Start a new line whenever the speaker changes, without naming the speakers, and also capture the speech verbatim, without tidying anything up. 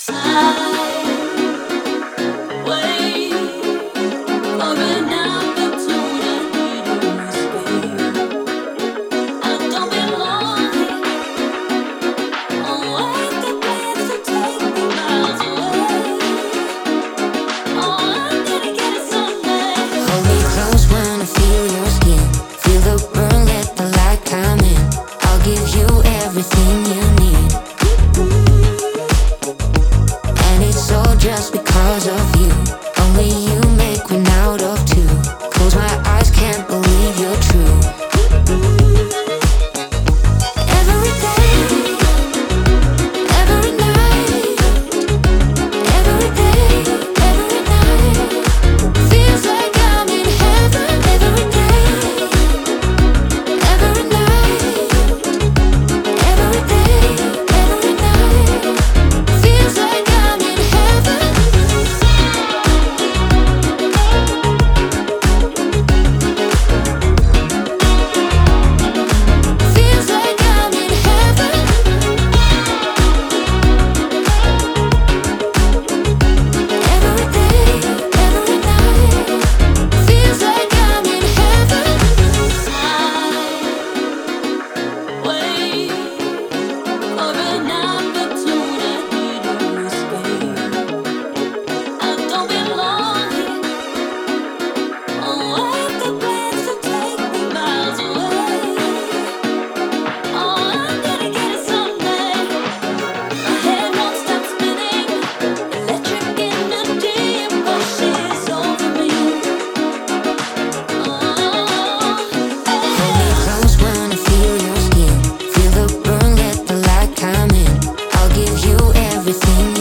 Everything you need, and it's all just because of you. Only you make one out of two. Close my eyes, can't believe you're true. Every day, every night, every day, every night feels like I'm in heaven. Every day, every night, every day, every night feels like I'm in heaven. Feels like I'm in heaven. Every day, every night feels like I'm in heaven. I wait for an opportunity to escape. I don't belong here. Oh, I've got plans to take me miles away. Oh, I'm gonna get it someday. My head won't stop spinning. Electric energy washes over me. Oh, Hold me close when I feel your skin. Feel the burn, let the light come in. I'll give you everything